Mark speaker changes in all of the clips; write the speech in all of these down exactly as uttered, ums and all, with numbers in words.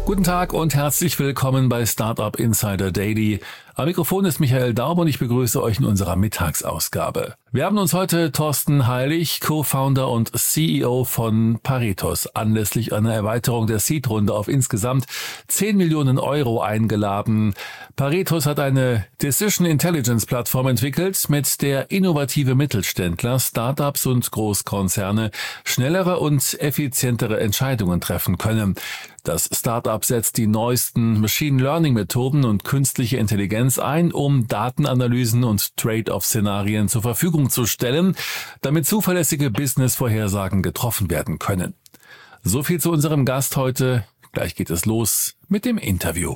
Speaker 1: Guten Tag und herzlich willkommen bei Startup Insider Daily. Am Mikrofon ist Michael Daub und ich begrüße euch in unserer Mittagsausgabe. Wir haben uns heute Thorsten Heilig, Co-Founder und C E O von Paretos, anlässlich einer Erweiterung der Seed-Runde auf insgesamt zehn Millionen Euro eingeladen. Paretos hat eine Decision Intelligence Plattform entwickelt, mit der innovative Mittelständler, Startups und Großkonzerne schnellere und effizientere Entscheidungen treffen können. Das Startup setzt die neuesten Machine Learning Methoden und künstliche Intelligenz ein, um Datenanalysen und Trade-off-Szenarien zur Verfügung zu stellen, damit zuverlässige Business-Vorhersagen getroffen werden können. So viel zu unserem Gast heute. Gleich geht es los mit dem Interview.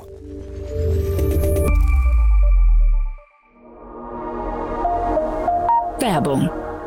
Speaker 2: Werbung.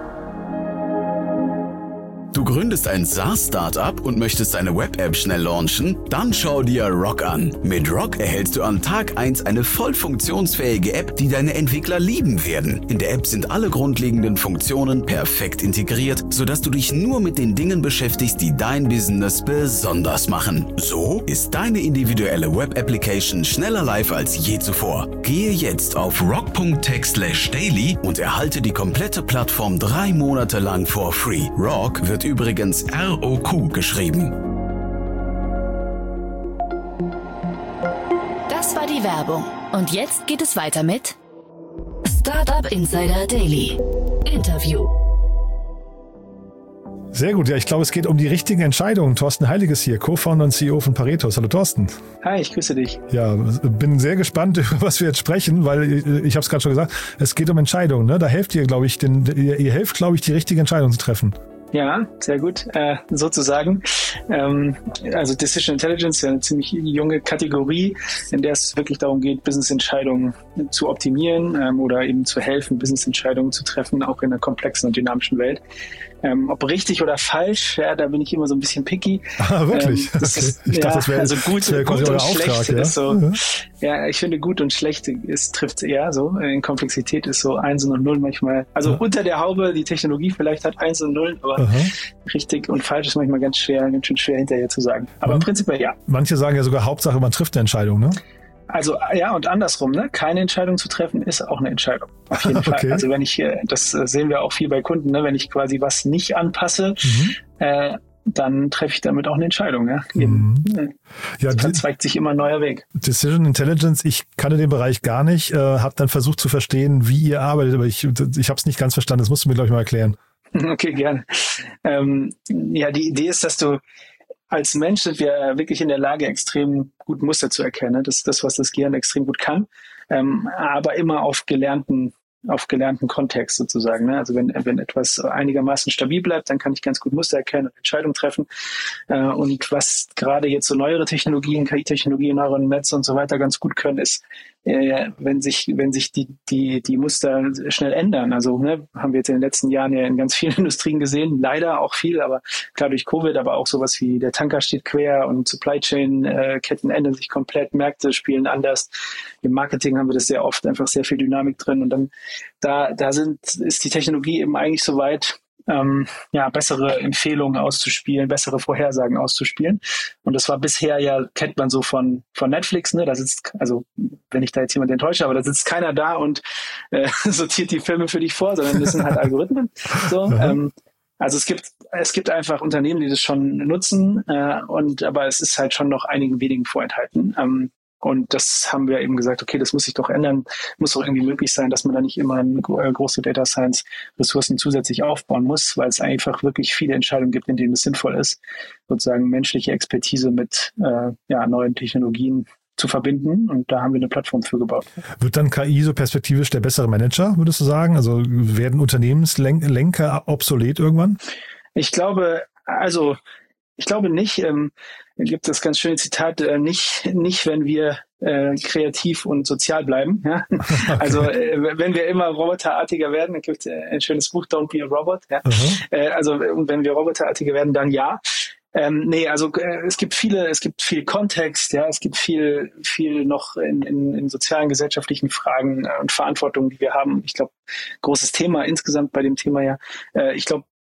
Speaker 3: Du gründest ein SaaS-Startup und möchtest eine Web-App schnell launchen? Dann schau dir Rock an. Mit Rock erhältst du an Tag eins eine voll funktionsfähige App, die deine Entwickler lieben werden. In der App sind alle grundlegenden Funktionen perfekt integriert, sodass du dich nur mit den Dingen beschäftigst, die dein Business besonders machen. So ist deine individuelle Web-Application schneller live als je zuvor. Gehe jetzt auf rock punkt tech slash daily und erhalte die komplette Plattform drei Monate lang for free. Rock wird übrigens R O Q geschrieben.
Speaker 2: Das war die Werbung. Und jetzt geht es weiter mit Startup Insider Daily. Interview.
Speaker 4: Sehr gut, ja, ich glaube, es geht um die richtigen Entscheidungen. Thorsten Heilig ist hier, Co-Founder und C E O von Paretos. Hallo Thorsten.
Speaker 5: Hi, ich grüße dich.
Speaker 4: Ja, bin sehr gespannt, über was wir jetzt sprechen, weil ich habe es gerade schon gesagt, es geht um Entscheidungen. Ne? Da helft ihr, glaube ich, den, ihr, ihr helft, glaube ich, die richtige Entscheidung zu treffen.
Speaker 5: Ja, sehr gut, äh, sozusagen. Ähm, also Decision Intelligence ist ja eine ziemlich junge Kategorie, in der es wirklich darum geht, Business-Entscheidungen zu optimieren ähm, oder eben zu helfen, Business-Entscheidungen zu treffen, auch in einer komplexen und dynamischen Welt. Ähm, ob richtig oder falsch, ja, da bin ich immer so ein bisschen picky.
Speaker 4: Ah, wirklich?
Speaker 5: Ähm, das
Speaker 4: okay.
Speaker 5: ist,
Speaker 4: ich
Speaker 5: ja,
Speaker 4: dachte, das wäre
Speaker 5: also gut,
Speaker 4: wär
Speaker 5: gut und
Speaker 4: Auftrag,
Speaker 5: schlecht
Speaker 4: ja?
Speaker 5: ist so.
Speaker 4: Ja.
Speaker 5: Ja, ich finde gut und schlecht ist trifft eher so. In Komplexität ist so eins und null manchmal. Also ja. Unter der Haube, die Technologie vielleicht hat eins und null, aber Aha. richtig und falsch ist manchmal ganz schwer, ganz schön schwer hinterher zu sagen. Aber
Speaker 4: Man,
Speaker 5: prinzipiell ja.
Speaker 4: Manche sagen ja sogar Hauptsache, man trifft eine Entscheidung, ne?
Speaker 5: Also ja, und andersrum, ne? Keine Entscheidung zu treffen ist auch eine Entscheidung. Auf jeden Fall.
Speaker 4: Okay.
Speaker 5: Also wenn ich, das sehen wir auch viel bei Kunden, ne? Wenn ich quasi was nicht anpasse, mhm. äh, dann treffe ich damit auch eine Entscheidung. Ja,
Speaker 4: mhm.
Speaker 5: ja dann zeigt sich immer ein neuer Weg.
Speaker 4: Decision Intelligence, ich kannte den Bereich gar nicht, äh, habe dann versucht zu verstehen, wie ihr arbeitet, aber ich, ich habe es nicht ganz verstanden. Das musst du mir, glaube ich, mal erklären.
Speaker 5: Okay, gerne. Ähm, ja, die Idee ist, dass du als Mensch sind wir wirklich in der Lage, extrem gut Muster zu erkennen. Das ist das, was das Gehirn extrem gut kann, ähm, aber immer auf gelernten auf gelernten Kontext sozusagen. Ne? Also wenn wenn etwas einigermaßen stabil bleibt, dann kann ich ganz gut Muster erkennen und Entscheidungen treffen. Äh, und was gerade jetzt so neuere Technologien, K I-Technologien, neuronale Netze und so weiter ganz gut können, ist, äh, wenn sich wenn sich die die die Muster schnell ändern. Also ne, haben wir jetzt in den letzten Jahren ja in ganz vielen Industrien gesehen, leider auch viel, aber klar durch Covid, aber auch sowas wie der Tanker steht quer und Supply Chain äh, Ketten ändern sich komplett, Märkte spielen anders. Im Marketing haben wir das sehr oft, einfach sehr viel Dynamik drin und dann Da, da sind, ist die Technologie eben eigentlich so weit, ähm, ja, bessere Empfehlungen auszuspielen, bessere Vorhersagen auszuspielen. Und das war bisher ja, kennt man so von, von Netflix, ne, da sitzt, also, wenn ich da jetzt jemand enttäusche, aber da sitzt keiner da und, äh, sortiert die Filme für dich vor, sondern das sind halt Algorithmen, so, mhm. ähm, also es gibt, es gibt einfach Unternehmen, die das schon nutzen, äh, und, aber es ist halt schon noch einigen wenigen vorenthalten. Ähm, Und das haben wir eben gesagt, okay, das muss sich doch ändern, muss auch irgendwie möglich sein, dass man da nicht immer eine große Data Science Ressourcen zusätzlich aufbauen muss, weil es einfach wirklich viele Entscheidungen gibt, in denen es sinnvoll ist, sozusagen menschliche Expertise mit äh, ja, neuen Technologien zu verbinden. Und da haben wir eine Plattform für gebaut.
Speaker 4: Wird dann K I so perspektivisch der bessere Manager, würdest du sagen? Also werden Unternehmenslenker obsolet irgendwann?
Speaker 5: Ich glaube, also Ich glaube nicht. Ähm, gibt das ganz schöne Zitat, äh, nicht, nicht, wenn wir äh, kreativ und sozial bleiben. Ja? Okay. Also äh, wenn wir immer roboterartiger werden, dann gibt es ein schönes Buch, Don't Be a Robot. Ja? Uh-huh. Äh, also wenn wir roboterartiger werden, dann ja. Ähm, nee, also äh, es gibt viele, es gibt viel Kontext, ja, es gibt viel, viel noch in, in, in sozialen, gesellschaftlichen Fragen äh, und Verantwortung, die wir haben. Ich glaube, großes Thema insgesamt bei dem Thema ja. Äh, ich glaube,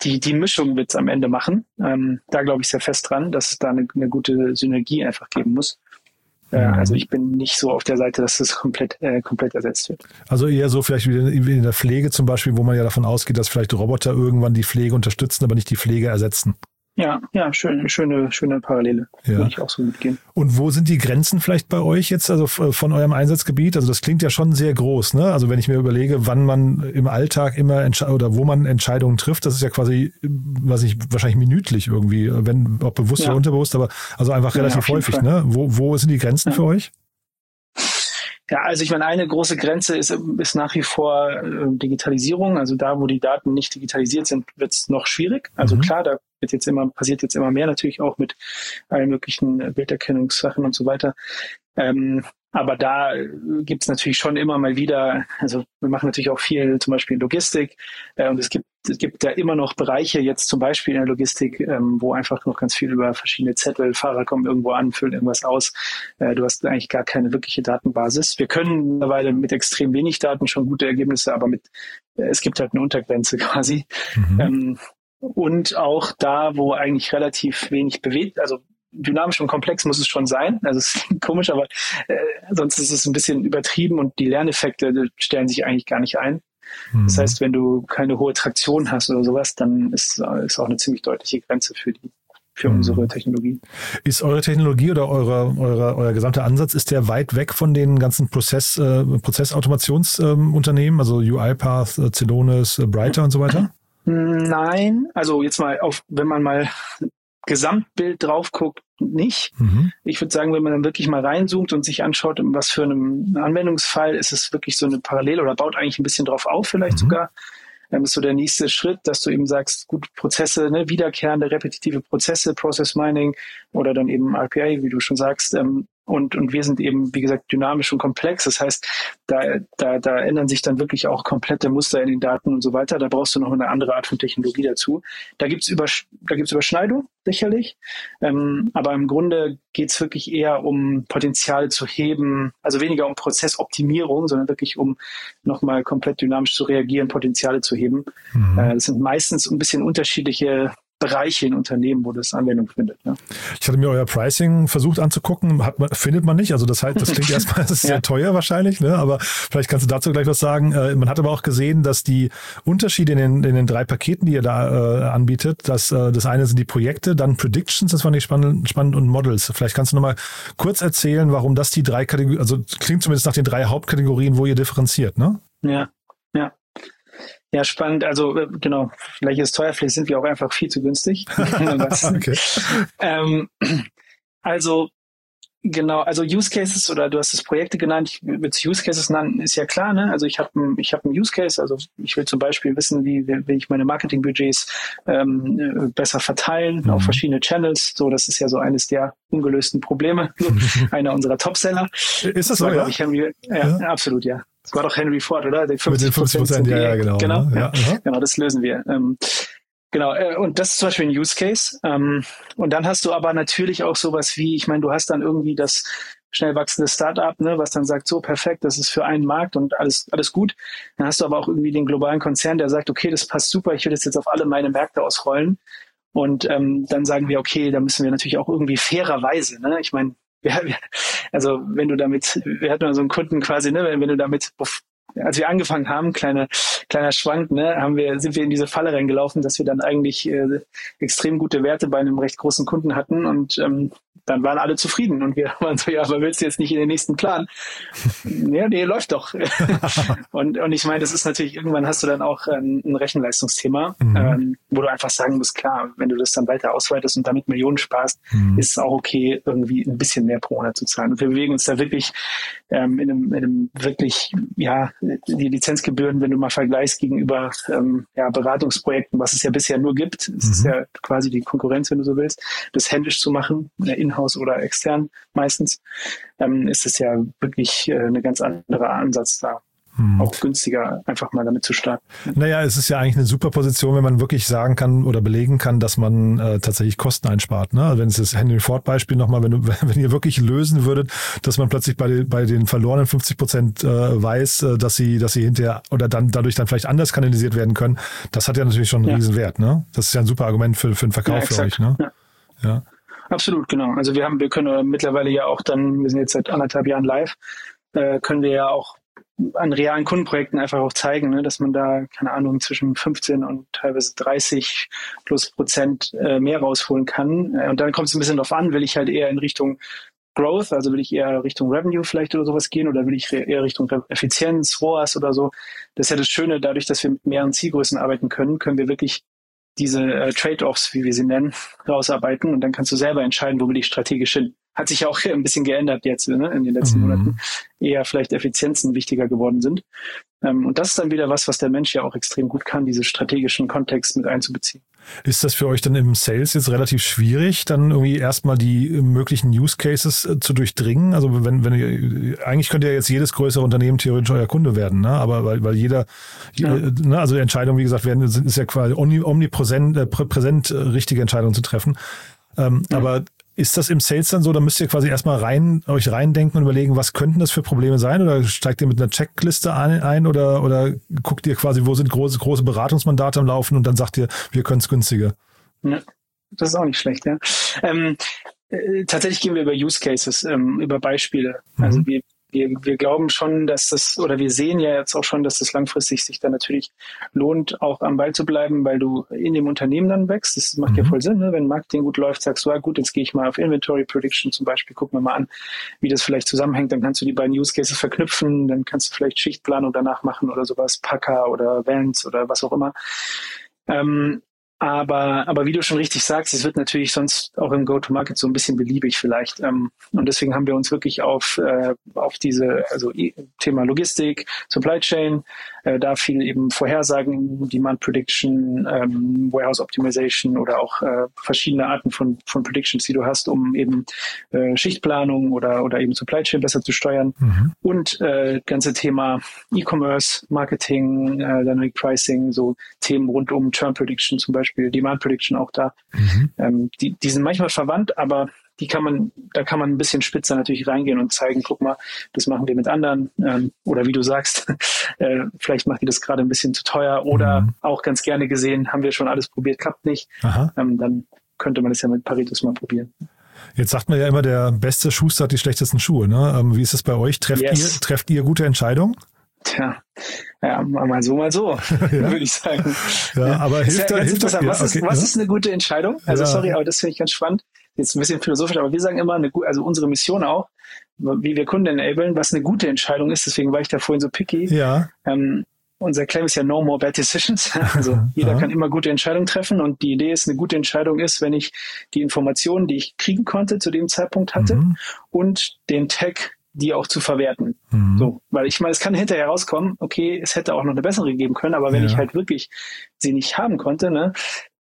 Speaker 5: die, die Mischung wird es am Ende machen. Ähm, da glaube ich sehr fest dran, dass es da eine, eine gute Synergie einfach geben muss. Äh, mhm. Also ich bin nicht so auf der Seite, dass das komplett, äh, komplett ersetzt wird.
Speaker 4: Also eher so vielleicht wie in der Pflege zum Beispiel, wo man ja davon ausgeht, dass vielleicht Roboter irgendwann die Pflege unterstützen, aber nicht die Pflege ersetzen.
Speaker 5: Ja, ja, schön, schöne, schöne Parallele. Ja. Würde ich auch so mitgehen.
Speaker 4: Und wo sind die Grenzen vielleicht bei euch jetzt, also von eurem Einsatzgebiet? Also das klingt ja schon sehr groß, ne? Also wenn ich mir überlege, wann man im Alltag immer entsche- oder wo man Entscheidungen trifft, das ist ja quasi, was ich wahrscheinlich minütlich irgendwie, wenn, ob bewusst ja. oder unterbewusst, aber also einfach relativ ja, häufig, Fall. ne? Wo, wo sind die Grenzen ja. für euch?
Speaker 5: Ja, also ich meine, eine große Grenze ist, ist nach wie vor äh, Digitalisierung. Also da, wo die Daten nicht digitalisiert sind, wird es noch schwierig. Also mhm. klar, da wird jetzt immer, passiert jetzt immer mehr, natürlich auch mit allen möglichen Bilderkennungssachen und so weiter. Ähm, aber da gibt es natürlich schon immer mal wieder, also wir machen natürlich auch viel zum Beispiel in Logistik äh, und es gibt es gibt ja immer noch Bereiche, jetzt zum Beispiel in der Logistik, ähm, wo einfach noch ganz viel über verschiedene Zettel, Fahrer kommen irgendwo an, füllen irgendwas aus. Äh, du hast eigentlich gar keine wirkliche Datenbasis. Wir können mittlerweile mit extrem wenig Daten schon gute Ergebnisse, aber mit äh, es gibt halt eine Untergrenze quasi. Mhm. Ähm, und auch da, wo eigentlich relativ wenig bewegt, also dynamisch und komplex muss es schon sein. Also es ist komisch, aber äh, sonst ist es ein bisschen übertrieben und die Lerneffekte stellen sich eigentlich gar nicht ein. Mhm. Das heißt, wenn du keine hohe Traktion hast oder sowas, dann ist es auch eine ziemlich deutliche Grenze für die für mhm. unsere Technologie. Ist eure Technologie oder eure, eure, euer gesamter Ansatz, ist der weit weg von den ganzen Prozess, äh, Prozessautomationsunternehmen, äh, also UiPath, äh, Celonis, äh, Brighter und so weiter? Nein, also jetzt mal auf, wenn man mal Gesamtbild drauf guckt, nicht. Mhm. Ich würde sagen, wenn man dann wirklich mal reinzoomt und sich anschaut, in was für einem Anwendungsfall, ist es wirklich so eine Parallele oder baut eigentlich ein bisschen drauf auf vielleicht mhm. sogar. Dann ist so der nächste Schritt, dass du eben sagst, gut, Prozesse, ne, wiederkehrende, repetitive Prozesse, Process Mining oder dann eben R P A, wie du schon sagst, ähm, Und, und wir sind eben, wie gesagt, dynamisch und komplex. Das heißt, da, da, da ändern sich dann wirklich auch komplette Muster in den Daten und so weiter. Da brauchst du noch eine andere Art von Technologie dazu. Da gibt's über, da gibt's Überschneidung, sicherlich. Ähm, aber im Grunde geht's wirklich eher um Potenziale zu heben, also weniger um Prozessoptimierung, sondern wirklich um nochmal komplett dynamisch zu reagieren, Potenziale zu heben. Mhm. Äh, das sind meistens ein bisschen unterschiedliche Bereiche in Unternehmen, wo das Anwendung findet. Ja. Ich hatte mir euer Pricing versucht anzugucken, hat man, findet man nicht. Also das heißt, das klingt erstmal, das ist ja. sehr teuer wahrscheinlich, ne? Aber vielleicht kannst du dazu gleich was sagen. Äh, man hat aber auch gesehen, dass die Unterschiede in den, in den drei Paketen, die ihr da äh, anbietet, dass äh, das eine sind die Projekte, dann Predictions, das fand ich spannend, spannend und Models. Vielleicht kannst du nochmal kurz erzählen, warum das die drei Kategorien, also klingt zumindest nach den drei Hauptkategorien, wo ihr differenziert, ne? Ja, ja. Ja, spannend. Also genau, vielleicht ist es teuer, vielleicht sind wir auch einfach viel zu günstig. Okay. ähm, also genau, also Use Cases oder du hast es Projekte genannt, ich würde es Use Cases nennen, ist ja klar, ne? Also ich habe ich hab einen Use Case, also ich will zum Beispiel wissen, wie will ich meine Marketingbudgets ähm, besser verteilen mhm. auf verschiedene Channels. So, das ist ja so eines der ungelösten Probleme, einer unserer Topseller. Ist das so, ja? Ich Henry, ja, ja, absolut, ja. Das war doch Henry Ford, oder? Die fünfzig Prozent, ja, ja, genau. Genau, ne? ja, ja. genau, das lösen wir. Ähm, genau, äh, und das ist zum Beispiel ein Use Case. Ähm, und dann hast du aber natürlich auch sowas wie, ich meine, du hast dann irgendwie das schnell wachsende Startup, ne, was dann sagt, so perfekt, das ist für einen Markt und alles alles gut. Dann hast du aber auch irgendwie den globalen Konzern, der sagt, okay, das passt super, ich will das jetzt auf alle meine Märkte ausrollen. Und ähm, dann sagen wir, okay, da müssen wir natürlich auch irgendwie fairerweise, ne, ich meine, Ja, also wenn du damit, wir hatten mal so einen Kunden quasi, ne, wenn, wenn du damit, als wir angefangen haben, kleiner kleiner Schwank, ne, haben wir, sind wir in diese Falle reingelaufen, dass wir dann eigentlich äh, extrem gute Werte bei einem recht großen Kunden hatten und ähm, dann waren alle zufrieden und wir waren so, ja, aber willst du jetzt nicht in den nächsten Plan? Ja, nee, läuft doch. und und ich meine, das ist natürlich, irgendwann hast du dann auch ähm, ein Rechenleistungsthema, mhm. ähm, wo du einfach sagen musst, klar, wenn du das dann weiter ausweitest und damit Millionen sparst, mhm. ist es auch okay, irgendwie ein bisschen mehr pro Monat zu zahlen. Und wir bewegen uns da wirklich ähm, in, einem, in einem wirklich, ja, die Lizenzgebühren, wenn du mal vergleichst gegenüber ähm, ja, Beratungsprojekten, was es ja bisher nur gibt, es mhm. ist ja quasi die Konkurrenz, wenn du so willst, das händisch zu machen, in-house oder extern meistens, ähm, ist es ja wirklich äh, eine ganz andere Ansatz da. hm. auch günstiger, einfach mal damit zu starten.
Speaker 4: Naja, es ist ja eigentlich eine super Position, wenn man wirklich sagen kann oder belegen kann, dass man äh, tatsächlich Kosten einspart. Ne? Also wenn es das Henry Ford Beispiel nochmal, wenn du, wenn ihr wirklich lösen würdet, dass man plötzlich bei, bei den verlorenen fünfzig Prozent äh, weiß, äh, dass sie, dass sie hinterher oder dann dadurch dann vielleicht anders kanalisiert werden können, das hat ja natürlich schon einen ja. riesen Wert. Ne? Das ist ja ein super Argument für, für den Verkauf ja, für euch. Ne?
Speaker 5: Ja.
Speaker 4: ja.
Speaker 5: Absolut, genau. Also wir haben, wir können mittlerweile ja auch dann, wir sind jetzt seit anderthalb Jahren live, äh, können wir ja auch an realen Kundenprojekten einfach auch zeigen, ne, dass man da, keine Ahnung, zwischen fünfzehn und teilweise dreißig plus Prozent äh, mehr rausholen kann. Äh, und dann kommt es ein bisschen darauf an, will ich halt eher in Richtung Growth, also will ich eher Richtung Revenue vielleicht oder sowas gehen oder will ich eher Richtung Effizienz, R O A S oder so. Das ist ja das Schöne, dadurch, dass wir mit mehreren Zielgrößen arbeiten können, können wir wirklich diese äh, Trade-offs, wie wir sie nennen, rausarbeiten und dann kannst du selber entscheiden, wo will ich strategisch hin. Hat sich ja auch ein bisschen geändert jetzt, ne, in den letzten mhm. Monaten. Eher vielleicht Effizienzen wichtiger geworden sind. Ähm, und das ist dann wieder was, was der Mensch ja auch extrem gut kann, diese strategischen Kontext mit einzubeziehen.
Speaker 4: Ist das für euch dann im Sales jetzt relativ schwierig, dann irgendwie erstmal die möglichen Use Cases äh, zu durchdringen? Also wenn, wenn ihr, eigentlich könnte ja jetzt jedes größere Unternehmen theoretisch euer Kunde werden, ne? Aber weil, weil jeder, ja. äh, ne, also Entscheidungen, wie gesagt, werden, ist ja quasi omnipräsent, äh, präsent äh, richtige Entscheidungen zu treffen. Ähm, ja. Aber ist das im Sales dann so, da müsst ihr quasi erstmal rein, euch reindenken und überlegen, was könnten das für Probleme sein? Oder steigt ihr mit einer Checkliste ein, ein oder, oder guckt ihr quasi, wo sind große, große Beratungsmandate am Laufen und dann sagt ihr, wir können es günstiger?
Speaker 5: Ja, das ist auch nicht schlecht, ja. Ähm, äh, tatsächlich gehen wir über Use Cases, ähm, über Beispiele. Mhm. Also wir, wir, wir glauben schon, dass das, oder wir sehen ja jetzt auch schon, dass das langfristig sich dann natürlich lohnt, auch am Ball zu bleiben, weil du in dem Unternehmen dann wächst. Das macht mhm. ja voll Sinn, ne? Wenn Marketing gut läuft, sagst du, ah, gut, jetzt gehe ich mal auf Inventory Prediction zum Beispiel, gucken wir mal an, wie das vielleicht zusammenhängt. Dann kannst du die beiden Use Cases verknüpfen, dann kannst du vielleicht Schichtplanung danach machen oder sowas, Packer oder Vans oder was auch immer. Ähm, Aber, aber wie du schon richtig sagst, es wird natürlich sonst auch im Go-to-Market so ein bisschen beliebig vielleicht. Ähm, und deswegen haben wir uns wirklich auf, äh, auf diese, also Thema Logistik, Supply Chain, äh, da viel eben Vorhersagen, Demand Prediction, ähm, Warehouse Optimization oder auch äh, verschiedene Arten von, von Predictions, die du hast, um eben äh, Schichtplanung oder, oder eben Supply Chain besser zu steuern. Mhm. Und äh, ganze Thema E-Commerce, Marketing, äh, Dynamic Pricing, so Themen rund um Churn Prediction zum Beispiel. Demand Prediction auch da. Mhm. Ähm, die, die sind manchmal verwandt, aber die kann man, da kann man ein bisschen spitzer natürlich reingehen und zeigen, guck mal, das machen wir mit anderen. Ähm, oder wie du sagst, äh, vielleicht macht die das gerade ein bisschen zu teuer oder mhm. auch ganz gerne gesehen, haben wir schon alles probiert, klappt nicht. Ähm, dann könnte man das ja mit Paritos mal probieren.
Speaker 4: Jetzt sagt man ja immer, der beste Schuster hat die schlechtesten Schuhe. Ne? Ähm, wie ist es bei euch? Trefft, yes. ihr, trefft ihr gute Entscheidungen?
Speaker 5: Tja, ja, mal so, mal so, ja. würde ich sagen.
Speaker 4: Ja, aber hilft da,
Speaker 5: ja
Speaker 4: hilft das?
Speaker 5: Was,
Speaker 4: ja,
Speaker 5: ist,
Speaker 4: okay,
Speaker 5: was
Speaker 4: ja.
Speaker 5: ist eine gute Entscheidung? Also
Speaker 4: ja.
Speaker 5: sorry, aber das finde ich ganz spannend. Jetzt ein bisschen philosophisch, aber wir sagen immer, eine, also unsere Mission auch, wie wir Kunden enablen, was eine gute Entscheidung ist. Deswegen war ich da vorhin so picky.
Speaker 4: Ja.
Speaker 5: Ähm, unser Claim ist ja no more bad decisions. Also jeder
Speaker 4: Aha.
Speaker 5: kann immer gute Entscheidungen treffen und die Idee ist, eine gute Entscheidung ist, wenn ich die Informationen, die ich kriegen konnte, zu dem Zeitpunkt hatte mhm. und den Tag, die auch zu verwerten. Mhm. So, weil ich meine, es kann hinterher rauskommen, okay, es hätte auch noch eine bessere geben können, aber wenn ja. ich halt wirklich sie nicht haben konnte, ne,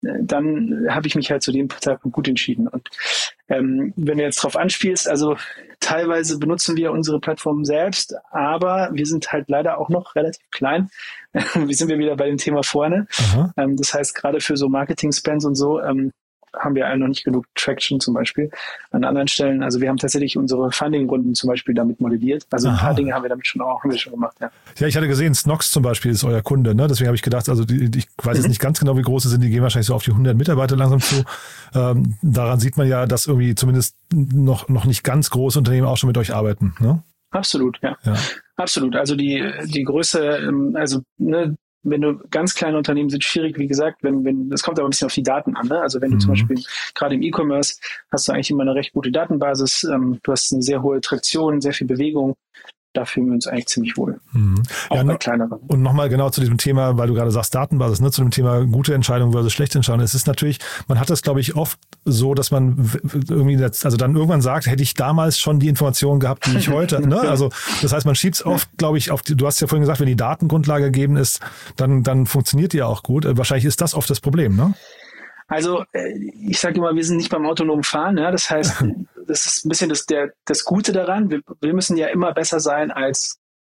Speaker 5: dann habe ich mich halt zu dem Zeitpunkt gut entschieden. Und ähm, wenn du jetzt drauf anspielst, also teilweise benutzen wir unsere Plattform selbst, aber wir sind halt leider auch noch relativ klein. Wie sind wir wieder bei dem Thema vorne? Ähm, das heißt, gerade für so Marketing-Spends und so, ähm, haben wir noch nicht genug Traction zum Beispiel an anderen Stellen. Also wir haben tatsächlich unsere Funding-Runden zum Beispiel damit modelliert. Also Aha. ein paar Dinge haben wir damit schon auch haben wir schon gemacht. Ja.
Speaker 4: ja, ich hatte gesehen, Snox zum Beispiel ist euer Kunde. Ne? Deswegen habe ich gedacht, also die, ich weiß jetzt mhm. nicht ganz genau, wie groß sie sind. Die gehen wahrscheinlich so auf die hundert Mitarbeiter langsam zu. Ähm, daran sieht man ja, dass irgendwie zumindest noch, noch nicht ganz große Unternehmen auch schon mit euch arbeiten. Ne?
Speaker 5: Absolut, ja.
Speaker 4: ja.
Speaker 5: Absolut. Also die, die Größe, also ne, wenn du ganz kleine Unternehmen sind, schwierig, wie gesagt, wenn, wenn, das kommt aber ein bisschen auf die Daten an, ne? Also wenn du mhm. zum Beispiel gerade im E-Commerce hast du eigentlich immer eine recht gute Datenbasis, ähm, du hast eine sehr hohe Traktion, sehr viel Bewegung, da fühlen wir uns eigentlich ziemlich wohl. Mhm. Auch ja, bei kleineren.
Speaker 4: Und nochmal genau zu diesem Thema, weil du gerade sagst Datenbasis, ne, zu dem Thema gute Entscheidung versus schlechte Entscheidung. Es ist natürlich, man hat das, glaube ich, oft so, dass man irgendwie, also dann irgendwann sagt, hätte ich damals schon die Informationen gehabt, die ich heute, ne? Also das heißt, man schiebt es oft, glaube ich, auf die, du hast ja vorhin gesagt, wenn die Datengrundlage gegeben ist, dann, dann funktioniert die ja auch gut. Wahrscheinlich ist das oft das Problem, ne?
Speaker 5: Also ich sage immer, wir sind nicht beim autonomen Fahren. Ja? Das heißt, das ist ein bisschen das, der, das Gute daran. Wir, wir müssen ja immer besser sein als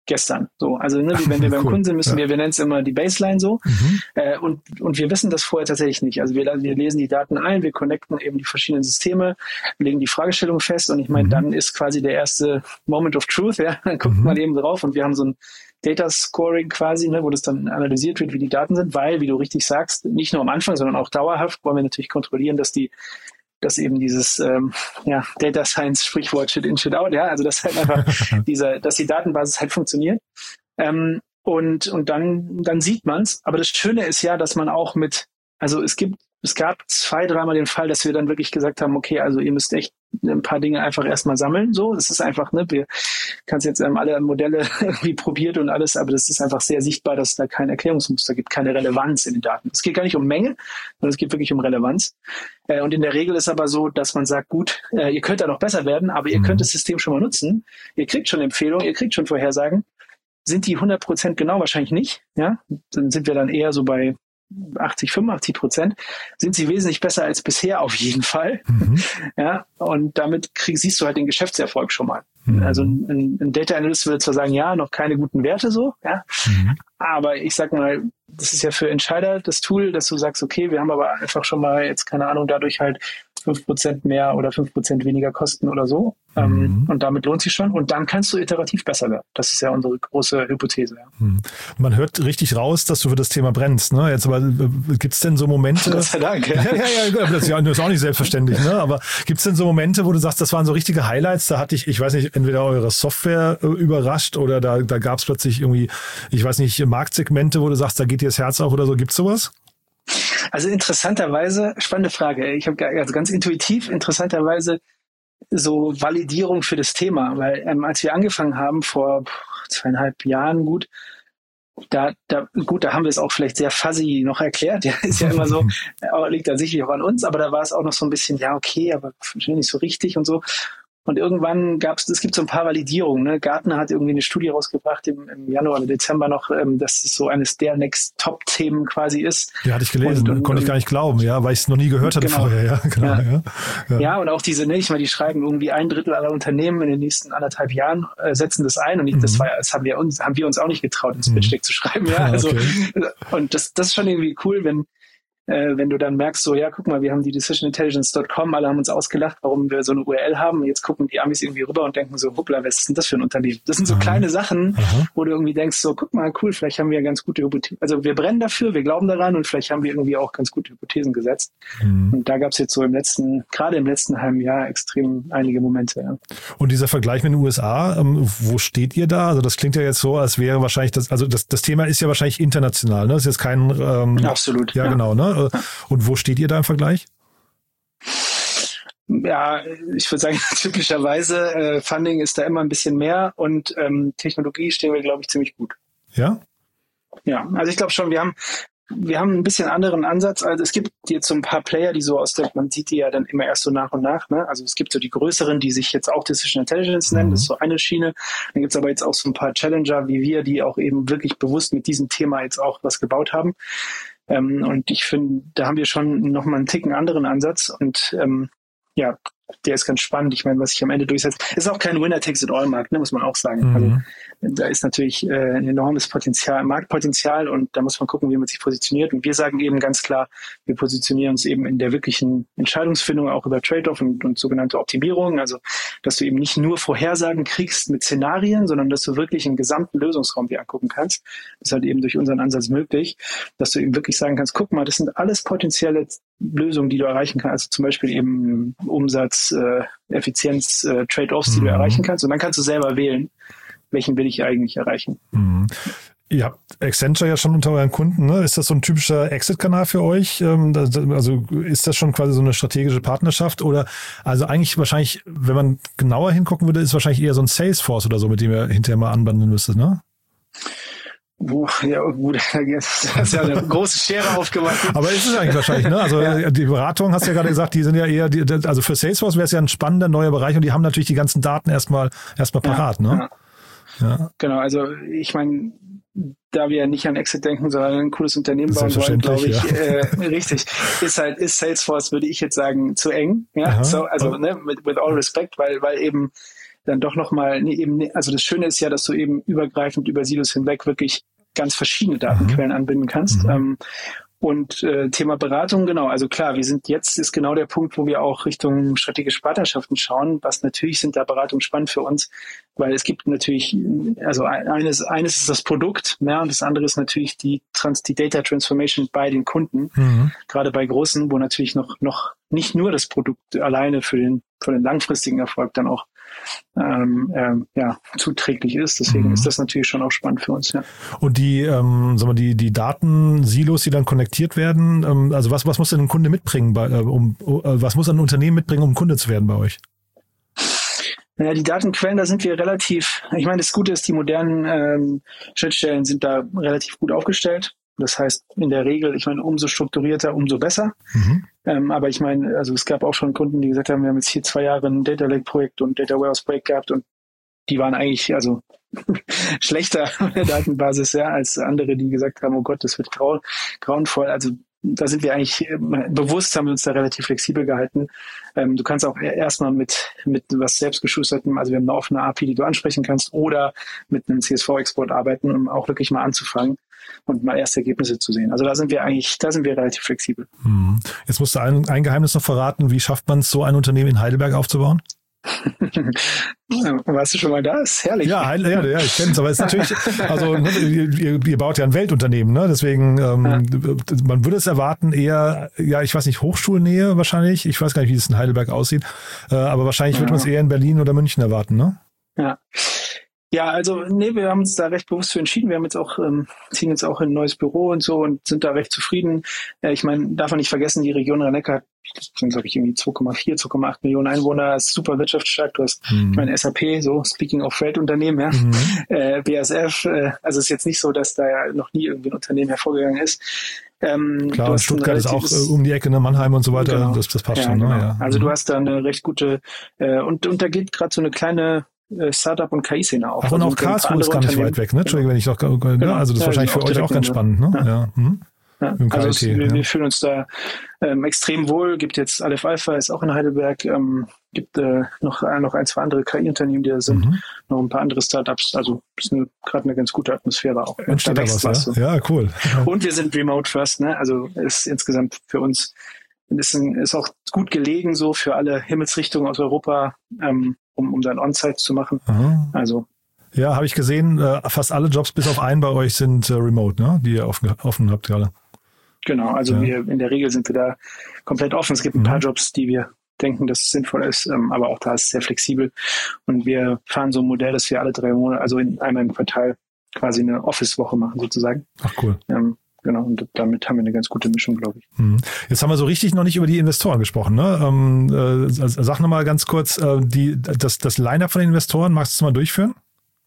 Speaker 5: gestern. So, also ne, wenn wir beim cool. Kunden sind, müssen ja. wir, wir nennen es immer die Baseline so. Mhm. Äh, und, und wir wissen das vorher tatsächlich nicht. Also wir, wir lesen die Daten ein, wir connecten eben die verschiedenen Systeme, legen die Fragestellung fest und ich meine, mhm. dann ist quasi der erste Moment of Truth, ja, dann guckt mhm. man eben drauf und wir haben so ein Data Scoring quasi, ne, wo das dann analysiert wird, wie die Daten sind, weil, wie du richtig sagst, nicht nur am Anfang, sondern auch dauerhaft wollen wir natürlich kontrollieren, dass die dass eben dieses ähm, ja, Data Science Sprichwort Shit in, Shit out, ja, also dass halt einfach dieser, dass die Datenbasis halt funktioniert. Ähm, und und dann dann sieht man's. Aber das Schöne ist ja, dass man auch mit, also es gibt, es gab zwei, dreimal den Fall, dass wir dann wirklich gesagt haben, okay, also ihr müsst echt ein paar Dinge einfach erstmal sammeln. So, es ist einfach, ne, wir kannst jetzt ähm, alle Modelle irgendwie probiert und alles, aber das ist einfach sehr sichtbar, dass es da kein Erklärungsmuster gibt, keine Relevanz in den Daten. Es geht gar nicht um Menge, sondern es geht wirklich um Relevanz. Äh, und in der Regel ist aber so, dass man sagt, gut, äh, ihr könnt da noch besser werden, aber ihr mhm. könnt das System schon mal nutzen. Ihr kriegt schon Empfehlungen, ihr kriegt schon Vorhersagen. Sind die hundert Prozent genau? Wahrscheinlich nicht. Ja, dann sind wir dann eher so bei achtzig, fünfundachtzig Prozent, sind sie wesentlich besser als bisher auf jeden Fall. Mhm. Ja, und damit krieg, siehst du halt den Geschäftserfolg schon mal. Mhm. Also ein, ein Data Analyst würde zwar sagen, ja, noch keine guten Werte so, ja, mhm. aber ich sag mal, das ist ja für Entscheider das Tool, dass du sagst, okay, wir haben aber einfach schon mal jetzt, keine Ahnung, dadurch halt fünf Prozent mehr oder fünf Prozent weniger Kosten oder so. Mhm. Ähm, und damit lohnt sich schon. Und dann kannst du iterativ besser werden. Das ist ja unsere große Hypothese. Ja.
Speaker 4: Mhm. Man hört richtig raus, dass du für das Thema brennst. Ne? Jetzt aber gibt's denn so Momente?
Speaker 5: Gott sei Dank. Ja,
Speaker 4: ja, ja, ja, das ist ja das ist auch nicht selbstverständlich. Ne? Aber gibt's denn so Momente, wo du sagst, das waren so richtige Highlights? Da hatte ich, ich weiß nicht, entweder eure Software äh, überrascht oder da, da gab's plötzlich irgendwie, ich weiß nicht, Marktsegmente, wo du sagst, da geht dir das Herz auf oder so. Gibt's sowas?
Speaker 5: Also interessanterweise, spannende Frage. Ich habe also ganz intuitiv, interessanterweise so Validierung für das Thema, weil ähm, als wir angefangen haben vor zweieinhalb Jahren, gut, da, da, gut, da haben wir es auch vielleicht sehr fuzzy noch erklärt. Ja, ist ja immer so, liegt da sicherlich auch an uns, aber da war es auch noch so ein bisschen, ja, okay, aber nicht so richtig und so. Und irgendwann gab es, es gibt so ein paar Validierungen. Ne? Gartner hat irgendwie eine Studie rausgebracht im, im Januar oder Dezember noch, ähm, dass es so eines der Next-Top-Themen quasi ist.
Speaker 4: Ja, hatte ich gelesen, und, und, konnte ich gar nicht glauben, ja, weil ich es noch nie gehört hatte
Speaker 5: genau.
Speaker 4: vorher. Ja, genau,
Speaker 5: ja.
Speaker 4: Ja. Ja.
Speaker 5: ja, und auch diese, ne, ich meine, die schreiben irgendwie ein Drittel aller Unternehmen in den nächsten anderthalb Jahren äh, setzen das ein. Und ich, mhm. das war, das haben wir uns, haben wir uns auch nicht getraut, ins Pitch Deck zu schreiben. Ja, also okay. Und das, das ist schon irgendwie cool, wenn Äh, wenn du dann merkst, so, ja, guck mal, wir haben die decision intelligence dot com, alle haben uns ausgelacht, warum wir so eine U R L haben. Und jetzt gucken die Amis irgendwie rüber und denken so, hoppla, was ist denn das für ein Unternehmen? Das sind so Aha. kleine Sachen, Aha. wo du irgendwie denkst, so, guck mal, cool, vielleicht haben wir ganz gute Hypothesen. Also wir brennen dafür, wir glauben daran und vielleicht haben wir irgendwie auch ganz gute Hypothesen gesetzt. Mhm. Und da gab es jetzt so im letzten, gerade im letzten halben Jahr extrem einige Momente. Ja.
Speaker 4: Und dieser Vergleich mit den U S A, ähm, wo steht ihr da? Also das klingt ja jetzt so, als wäre wahrscheinlich das, also das, das Thema ist ja wahrscheinlich international, ne? Das ist jetzt kein... Ähm,
Speaker 5: Absolut.
Speaker 4: Ja, ja, genau, ne? Und wo steht ihr da im Vergleich?
Speaker 5: Ja, ich würde sagen, typischerweise äh, Funding ist da immer ein bisschen mehr und ähm, Technologie stehen wir, glaube ich, ziemlich gut.
Speaker 4: Ja?
Speaker 5: Ja, also ich glaube schon, wir haben wir haben ein bisschen anderen Ansatz. Also es gibt jetzt so ein paar Player, die so aus der, man sieht die ja dann immer erst so nach und nach, ne? Also es gibt so die größeren, die sich jetzt auch Decision Intelligence nennen, mhm. das ist so eine Schiene. Dann gibt es aber jetzt auch so ein paar Challenger wie wir, die auch eben wirklich bewusst mit diesem Thema jetzt auch was gebaut haben. Ähm, und ich finde, da haben wir schon nochmal einen Ticken anderen Ansatz und ähm, ja, der ist ganz spannend. Ich meine, was sich am Ende durchsetzt, ist auch kein Winner-Takes-it-all-Markt, ne, muss man auch sagen. Mhm. Also da ist natürlich äh, ein enormes Potenzial, Marktpotenzial und da muss man gucken, wie man sich positioniert. Und wir sagen eben ganz klar, wir positionieren uns eben in der wirklichen Entscheidungsfindung auch über Trade-off und, und sogenannte Optimierung. Also, dass du eben nicht nur Vorhersagen kriegst mit Szenarien, sondern dass du wirklich einen gesamten Lösungsraum dir angucken kannst. Das ist halt eben durch unseren Ansatz möglich, dass du eben wirklich sagen kannst, guck mal, das sind alles potenzielle Lösungen, die du erreichen kannst. Also zum Beispiel eben Umsatz, äh, Effizienz, äh, Trade-offs, die mhm. du erreichen kannst. Und dann kannst du selber wählen, welchen will ich eigentlich erreichen.
Speaker 4: Mhm. Ihr habt Accenture ja schon unter euren Kunden, ne? Ist das so ein typischer Exit-Kanal für euch? Also ist das schon quasi so eine strategische Partnerschaft? Oder also eigentlich wahrscheinlich, wenn man genauer hingucken würde, ist wahrscheinlich eher so ein Salesforce oder so, mit dem ihr hinterher mal anbandeln müsstet, ne?
Speaker 5: Boah, ja, gut, das ist ja eine große Schere aufgemacht.
Speaker 4: Aber ist es eigentlich wahrscheinlich, ne? Also ja. Die Beratung, hast du ja gerade gesagt, die sind ja eher, die, also für Salesforce wäre es ja ein spannender neuer Bereich und die haben natürlich die ganzen Daten erstmal erstmal parat, ja, ne?
Speaker 5: Ja. Ja. Genau, also ich meine, da wir nicht an Exit denken, sondern ein cooles Unternehmen bauen wollen, glaube ich, ja. äh, richtig, ist halt, ist Salesforce, würde ich jetzt sagen, zu eng. Ja, so, also, ne, mit, with all respect, weil, weil eben dann doch nochmal eben, also das Schöne ist ja, dass du eben übergreifend über Silos hinweg wirklich ganz verschiedene Datenquellen mhm. anbinden kannst. Mhm. Ähm, Und äh, Thema Beratung, genau, also klar, wir sind jetzt, ist genau der Punkt, wo wir auch Richtung strategische Partnerschaften schauen, was natürlich sind da Beratungen spannend für uns, weil es gibt natürlich, also eines eines ist das Produkt, ja, und das andere ist natürlich die Trans die Data Transformation bei den Kunden, mhm. gerade bei großen, wo natürlich noch noch nicht nur das Produkt alleine für den für den langfristigen Erfolg dann auch ähm, ähm, ja, zuträglich ist. Deswegen mhm. ist das natürlich schon auch spannend für uns. Ja.
Speaker 4: Und die, ähm, sagen wir, die, die Datensilos, die dann konnektiert werden, ähm, also was, was muss denn ein Kunde mitbringen, bei, äh, um, uh, was muss ein Unternehmen mitbringen, um Kunde zu werden bei euch?
Speaker 5: Naja, die Datenquellen, da sind wir relativ, ich meine, das Gute ist, die modernen ähm, Schnittstellen sind da relativ gut aufgestellt. Das heißt, in der Regel, ich meine, umso strukturierter, umso besser. Mhm. Ähm, aber ich meine, also es gab auch schon Kunden, die gesagt haben, wir haben jetzt hier zwei Jahre ein Data Lake Projekt und Data Warehouse Projekt gehabt und die waren eigentlich also schlechter in der Datenbasis, ja, als andere, die gesagt haben, oh Gott, das wird grau, grauenvoll. Also da sind wir eigentlich äh, bewusst, haben wir uns da relativ flexibel gehalten. Ähm, du kannst auch erstmal mit mit was selbstgeschustertem, also wir haben eine offene A P I, die du ansprechen kannst, oder mit einem C S V-Export arbeiten, um auch wirklich mal anzufangen und mal erste Ergebnisse zu sehen. Also da sind wir eigentlich, da sind wir relativ flexibel.
Speaker 4: Hm. Jetzt musst du ein, ein Geheimnis noch verraten. Wie schafft man es, so ein Unternehmen in Heidelberg aufzubauen?
Speaker 5: Warst du schon mal da? Ist herrlich.
Speaker 4: Ja, ja, ja, ich kenne es, aber es ist natürlich, also ihr, ihr baut ja ein Weltunternehmen, ne? Deswegen, ähm, ja. man würde es erwarten, eher, ja, ich weiß nicht, Hochschulnähe wahrscheinlich. Ich weiß gar nicht, wie es in Heidelberg aussieht, äh, aber wahrscheinlich ja. wird man es eher in Berlin oder München erwarten, ne?
Speaker 5: Ja. Ja, also nee, wir haben uns da recht bewusst für entschieden. Wir haben jetzt auch, ähm, ziehen jetzt auch in ein neues Büro und so und sind da recht zufrieden. Äh, ich meine, darf man nicht vergessen, die Region Rhein-Neckar sind, glaube ich, irgendwie zwei Komma vier, zwei Komma acht Millionen Einwohner, ist super wirtschaftsstark. Du hast, mhm. ich meine, S A P, so, speaking of Weltunternehmen, ja, mhm. äh, B A S F, äh, also es ist jetzt nicht so, dass da ja noch nie irgendwie ein Unternehmen hervorgegangen ist. Ähm,
Speaker 4: Klar, und Stuttgart ist auch äh, um die Ecke, ne, Mannheim und so weiter,
Speaker 5: genau.
Speaker 4: das, das passt
Speaker 5: ja,
Speaker 4: schon.
Speaker 5: Genau.
Speaker 4: Ne? Ja.
Speaker 5: Also
Speaker 4: mhm.
Speaker 5: du hast da eine recht gute, äh, und, und da geht gerade so eine kleine Startup- und K I-Szene auf.
Speaker 4: Ach, und auch Karlsruhe ist gar nicht weit weg, ne? Entschuldigung, wenn ich doch, genau. ne? Also das ist ja, wahrscheinlich für euch auch ganz spannend, ne? Ja. Ja. Mhm.
Speaker 5: Ja. Also es, wir, ja. wir fühlen uns da ähm, extrem wohl. Gibt jetzt Aleph Alpha, ist auch in Heidelberg. Ähm, gibt äh, noch, äh, noch ein, zwei andere K I-Unternehmen, die da sind. Mhm. Noch ein paar andere Startups. Also ist gerade eine ganz gute Atmosphäre auch.
Speaker 4: Entsteht da was, was, ja? Ja, cool.
Speaker 5: Und wir sind remote first, ne? Also ist insgesamt für uns ist, ein, ist auch gut gelegen so für alle Himmelsrichtungen aus Europa, ähm, um, um dann On-Site zu machen. Aha. Also
Speaker 4: ja, habe ich gesehen, äh, fast alle Jobs bis auf einen bei euch sind äh, remote, ne? Die ihr offen, offen habt gerade.
Speaker 5: Genau, also
Speaker 4: ja.
Speaker 5: wir in der Regel sind wir da komplett offen. Es gibt ein mhm. paar Jobs, die wir denken, dass es sinnvoll ist, ähm, aber auch da ist es sehr flexibel. Und wir fahren so ein Modell, dass wir alle drei Monate, also in einmal im Quartal quasi eine Office-Woche machen sozusagen.
Speaker 4: Ach cool.
Speaker 5: Ähm, Genau, und damit haben wir eine ganz gute Mischung, glaube ich.
Speaker 4: Jetzt haben wir so richtig noch nicht über die Investoren gesprochen. Ne? Ähm, äh, sag nochmal ganz kurz, äh, die, das, das Line-Up von den Investoren, magst du es mal durchführen?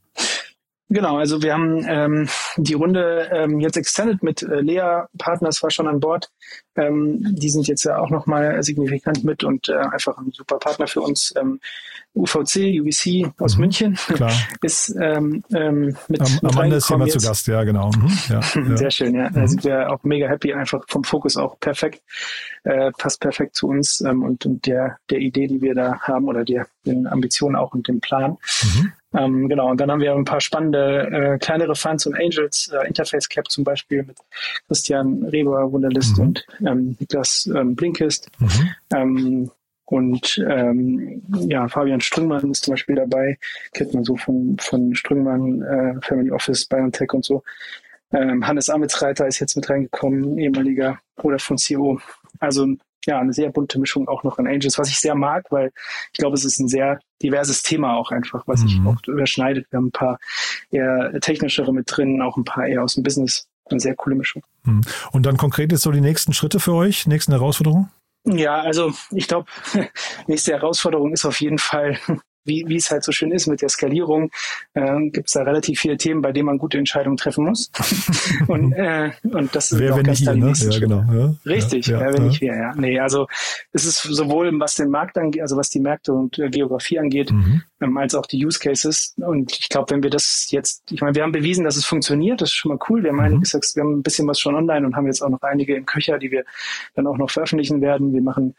Speaker 5: Genau, also wir haben ähm, die Runde ähm, jetzt extended mit äh, Lea Partners war schon an Bord. Ähm, die sind jetzt ja auch nochmal signifikant mit und äh, einfach ein super Partner für uns. Ähm, U V C, U V C aus mhm, München
Speaker 4: klar.
Speaker 5: ist ähm, ähm, mit,
Speaker 4: Am,
Speaker 5: mit
Speaker 4: Amanda ist hier mal zu Gast, ja genau. Mhm, ja,
Speaker 5: Sehr
Speaker 4: ja.
Speaker 5: schön, ja. Da mhm. sind wir auch mega happy, einfach vom Fokus auch perfekt, äh, passt perfekt zu uns ähm, und, und der der Idee, die wir da haben oder der den Ambitionen auch und dem Plan. Mhm. Ähm, genau, und dann haben wir ein paar spannende äh, kleinere Funds und Angels, äh, Interface Cap zum Beispiel mit Christian Reber, Wunderlist mhm. und ähm, Niklas ähm, Blinkist. Mhm. Ähm, und ähm, ja, Fabian Strüngmann ist zum Beispiel dabei, kennt man so von, von Strüngmann, äh, Family Office, BioNTech und so. Ähm, Hannes Amitsreiter ist jetzt mit reingekommen, ehemaliger Vodafone C E O. Also ja, eine sehr bunte Mischung auch noch an Angels, was ich sehr mag, weil ich glaube, es ist ein sehr diverses Thema auch einfach, was sich mhm. oft überschneidet. Wir haben ein paar eher technischere mit drin, auch ein paar eher aus dem Business. Eine sehr coole Mischung.
Speaker 4: Und dann konkret jetzt so die nächsten Schritte für euch, nächsten Herausforderungen?
Speaker 5: Ja, also ich glaube, nächste Herausforderung ist auf jeden Fall, wie, wie es halt so schön ist mit der Skalierung, äh, gibt es da relativ viele Themen, bei denen man gute Entscheidungen treffen muss. und, äh, und das ist
Speaker 4: wer,
Speaker 5: auch
Speaker 4: wenn
Speaker 5: ganz
Speaker 4: nicht
Speaker 5: klar
Speaker 4: ihr,
Speaker 5: die
Speaker 4: ne? Ja, genau. Ja,
Speaker 5: Richtig,
Speaker 4: ja,
Speaker 5: wer,
Speaker 4: ja,
Speaker 5: wenn
Speaker 4: ja.
Speaker 5: nicht wir, ja. Nee, also es ist sowohl, was den Markt angeht, also was die Märkte und äh, Geografie angeht, mhm. ähm, als auch die Use Cases. Und ich glaube, wenn wir das jetzt, ich meine, wir haben bewiesen, dass es funktioniert, das ist schon mal cool. Wir haben mhm. einiges, wir haben ein bisschen was schon online und haben jetzt auch noch einige im Köcher, die wir dann auch noch veröffentlichen werden. Wir machen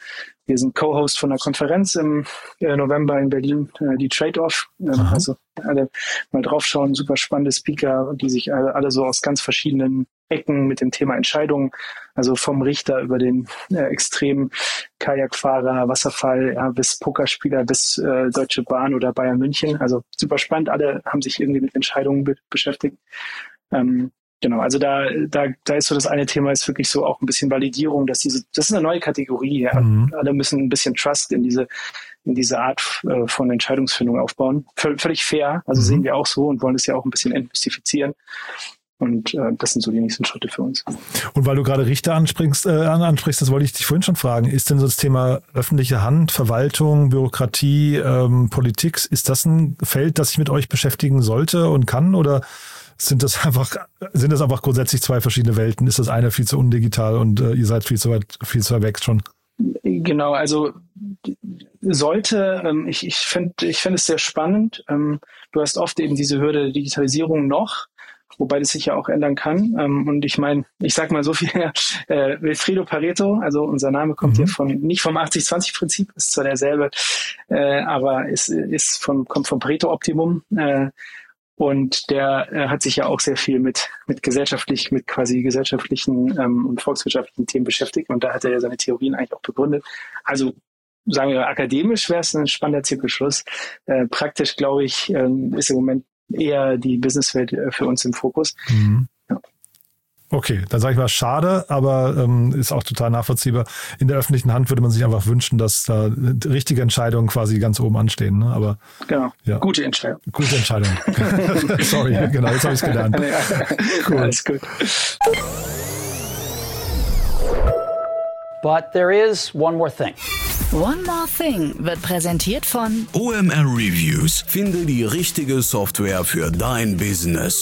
Speaker 5: wir sind Co-Host von einer Konferenz im äh, November in Berlin, äh, die Trade-Off. Ähm, also alle mal draufschauen, super spannende Speaker, die sich alle, alle so aus ganz verschiedenen Ecken mit dem Thema Entscheidungen, also vom Richter über den äh, extremen Kajakfahrer, Wasserfall, ja, bis Pokerspieler, bis äh, Deutsche Bahn oder Bayern München. Also super spannend, alle haben sich irgendwie mit Entscheidungen be- beschäftigt. Ähm, Genau, also da, da, da ist so das eine Thema, ist wirklich so auch ein bisschen Validierung, dass diese, das ist eine neue Kategorie, ja. Mhm. Alle müssen ein bisschen Trust in diese, in diese Art äh, von Entscheidungsfindung aufbauen. V- völlig fair, also mhm. sehen wir auch so und wollen es ja auch ein bisschen entmystifizieren. Und äh, das sind so die nächsten Schritte für uns.
Speaker 4: Und weil du gerade Richter ansprichst, äh, ansprichst, das wollte ich dich vorhin schon fragen, ist denn so das Thema öffentliche Hand, Verwaltung, Bürokratie, ähm, Politik, ist das ein Feld, das sich mit euch beschäftigen sollte und kann, oder Sind das einfach, sind das einfach grundsätzlich zwei verschiedene Welten? Ist das eine viel zu undigital und äh, ihr seid viel zu weit, viel zu weit weg schon?
Speaker 5: Genau, also sollte, ähm, ich, ich finde ich finde es sehr spannend. Ähm, du hast oft eben diese Hürde der Digitalisierung noch, wobei das sich ja auch ändern kann. Ähm, und ich meine, ich sag mal so viel, äh, Wilfredo Pareto, also unser Name kommt mhm. hier von, nicht vom achtzig zwanzig Prinzip, ist zwar derselbe, äh, aber ist, ist vom, kommt vom Pareto-Optimum. Äh, Und der äh, hat sich ja auch sehr viel mit mit gesellschaftlich, mit quasi gesellschaftlichen ähm, und volkswirtschaftlichen Themen beschäftigt. Und da hat er ja seine Theorien eigentlich auch begründet. Also sagen wir, akademisch wäre es ein spannender Zirkelschluss. Äh, praktisch, glaube ich, äh, ist im Moment eher die Businesswelt äh, für uns im Fokus. Mhm. Ja.
Speaker 4: Okay, dann sage ich mal schade, aber ähm, ist auch total nachvollziehbar. In der öffentlichen Hand würde man sich einfach wünschen, dass da richtige Entscheidungen quasi ganz oben anstehen. Ne? Aber
Speaker 5: genau,
Speaker 4: ja.
Speaker 5: Gute Entscheidung.
Speaker 4: Gute Entscheidung. Sorry, ja. Genau, jetzt habe ich es gelernt.
Speaker 5: Cool. Alles gut.
Speaker 6: But there is one more thing.
Speaker 2: One More Thing wird präsentiert von
Speaker 3: O M R Reviews. Finde die richtige Software für dein Business.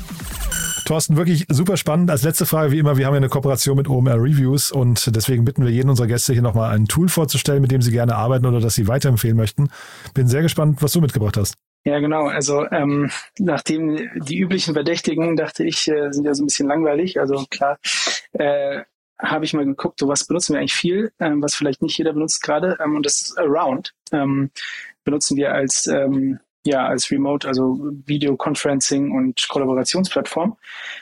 Speaker 4: Thorsten, wirklich super spannend. Als letzte Frage, wie immer, wir haben ja eine Kooperation mit O M R Reviews und deswegen bitten wir jeden unserer Gäste hier nochmal ein Tool vorzustellen, mit dem sie gerne arbeiten oder das sie weiterempfehlen möchten. Bin sehr gespannt, was du mitgebracht hast.
Speaker 5: Ja, genau. Also ähm, nachdem die üblichen Verdächtigen, dachte ich, äh, sind ja so ein bisschen langweilig. Also klar, äh, habe ich mal geguckt, so was benutzen wir eigentlich viel, ähm, was vielleicht nicht jeder benutzt gerade. Ähm, und das ist Around. Ähm, benutzen wir als ähm, ja als Remote, also Videoconferencing und Kollaborationsplattform.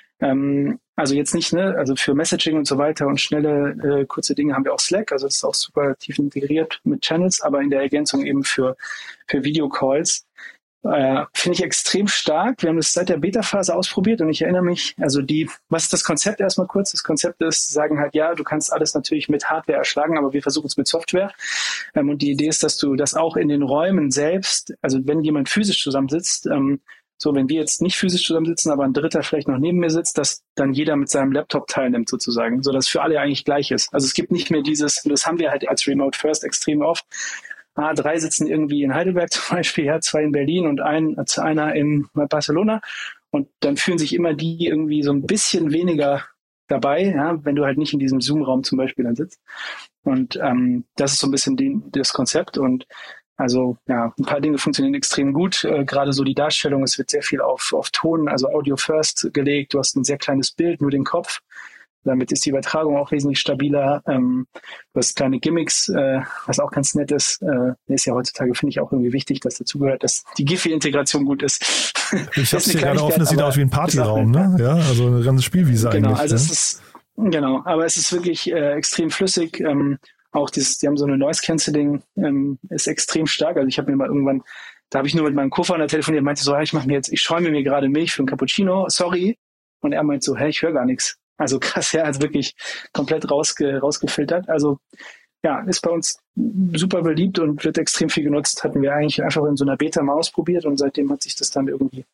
Speaker 5: Ähm, also jetzt nicht, ne, also für Messaging und so weiter und schnelle, äh, kurze Dinge haben wir auch Slack, also das ist auch super tief integriert mit Channels, aber in der Ergänzung eben für für Videocalls. Äh, finde ich extrem stark. Wir haben das seit der Beta-Phase ausprobiert und ich erinnere mich, also die, was ist das Konzept erstmal kurz? Das Konzept ist, sagen halt, ja, du kannst alles natürlich mit Hardware erschlagen, aber wir versuchen es mit Software. Ähm, und die Idee ist, dass du das auch in den Räumen selbst, also wenn jemand physisch zusammensitzt, ähm, so wenn wir jetzt nicht physisch zusammensitzen, aber ein Dritter vielleicht noch neben mir sitzt, dass dann jeder mit seinem Laptop teilnimmt sozusagen, sodass für alle eigentlich gleich ist. Also es gibt nicht mehr dieses, und das haben wir halt als Remote First extrem oft, Ah, drei sitzen irgendwie in Heidelberg zum Beispiel, ja, zwei in Berlin und ein, einer in Barcelona. Und dann fühlen sich immer die irgendwie so ein bisschen weniger dabei, ja, wenn du halt nicht in diesem Zoom-Raum zum Beispiel dann sitzt. Und ähm, das ist so ein bisschen die, das Konzept. Und also ja, ein paar Dinge funktionieren extrem gut. Äh, gerade so die Darstellung, es wird sehr viel auf, auf Ton, also Audio First gelegt. Du hast ein sehr kleines Bild, nur den Kopf. Damit ist die Übertragung auch wesentlich stabiler. Ähm, du hast kleine Gimmicks, äh, was auch ganz nett ist. Äh, ist ja heutzutage, finde ich, auch irgendwie wichtig, dass dazugehört, dass die Giphy-Integration gut ist.
Speaker 4: Ich habe es hier gerade offen, das sieht aus wie ein Partyraum, ne? Ja, also eine ganze Spielwiese
Speaker 5: genau,
Speaker 4: eigentlich.
Speaker 5: Also
Speaker 4: ne?
Speaker 5: es ist, genau, aber es ist wirklich äh, extrem flüssig. Ähm, auch dieses, die haben so eine Noise-Canceling, ähm, ist extrem stark. Also ich habe mir mal irgendwann, da habe ich nur mit meinem Co-Founder telefoniert, meinte so, hey, ich mache mir jetzt, ich schäume mir gerade Milch für einen Cappuccino, sorry. Und er meint so, hey, ich höre gar nichts. Also krass, ja, also wirklich komplett rausge, rausgefiltert. Also ja, ist bei uns super beliebt und wird extrem viel genutzt. Hatten wir eigentlich einfach in so einer Beta mal ausprobiert und seitdem hat sich das dann irgendwie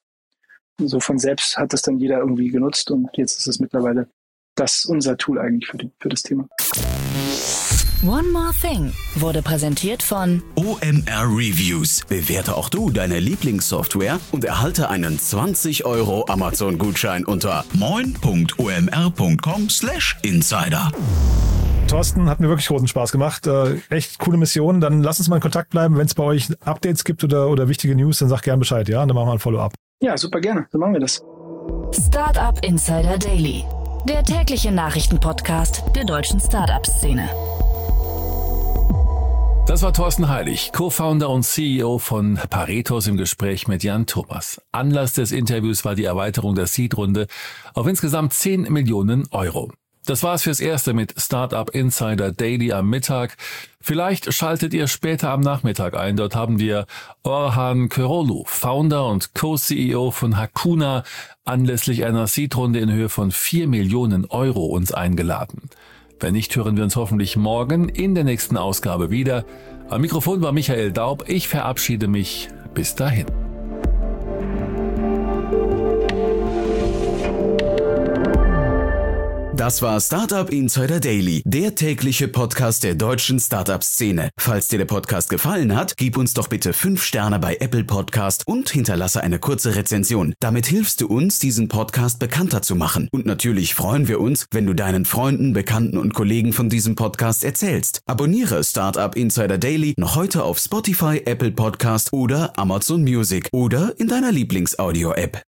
Speaker 5: so von selbst, hat das dann jeder irgendwie genutzt und jetzt ist es mittlerweile das unser Tool eigentlich für, die, für das Thema.
Speaker 2: One More Thing wurde präsentiert von
Speaker 3: O M R Reviews. Bewerte auch du deine Lieblingssoftware und erhalte einen zwanzig Euro Amazon-Gutschein unter moin punkt o m r punkt com slash insider.
Speaker 4: Thorsten, hat mir wirklich großen Spaß gemacht. Äh, echt coole Mission. Dann lass uns mal in Kontakt bleiben. Wenn es bei euch Updates gibt oder, oder wichtige News, dann sag gern Bescheid, ja? Und dann machen wir ein Follow-up.
Speaker 5: Ja, super gerne. So machen wir das.
Speaker 2: Startup Insider Daily, der tägliche Nachrichtenpodcast der deutschen Startup-Szene.
Speaker 1: Das war Thorsten Heilig, Co-Founder und C E O von Paretos im Gespräch mit Jan Thomas. Anlass des Interviews war die Erweiterung der Seed-Runde auf insgesamt zehn Millionen Euro. Das war's fürs Erste mit Startup Insider Daily am Mittag. Vielleicht schaltet ihr später am Nachmittag ein. Dort haben wir Orhan Köroğlu, Founder und Co-C E O von Hakuna, anlässlich einer Seed-Runde in Höhe von vier Millionen Euro uns eingeladen. Wenn nicht, hören wir uns hoffentlich morgen in der nächsten Ausgabe wieder. Am Mikrofon war Michael Daub. Ich verabschiede mich. Bis dahin.
Speaker 3: Das war Startup Insider Daily, der tägliche Podcast der deutschen Startup-Szene. Falls dir der Podcast gefallen hat, gib uns doch bitte fünf Sterne bei Apple Podcast und hinterlasse eine kurze Rezension. Damit hilfst du uns, diesen Podcast bekannter zu machen. Und natürlich freuen wir uns, wenn du deinen Freunden, Bekannten und Kollegen von diesem Podcast erzählst. Abonniere Startup Insider Daily noch heute auf Spotify, Apple Podcast oder Amazon Music oder in deiner Lieblings-Audio-App.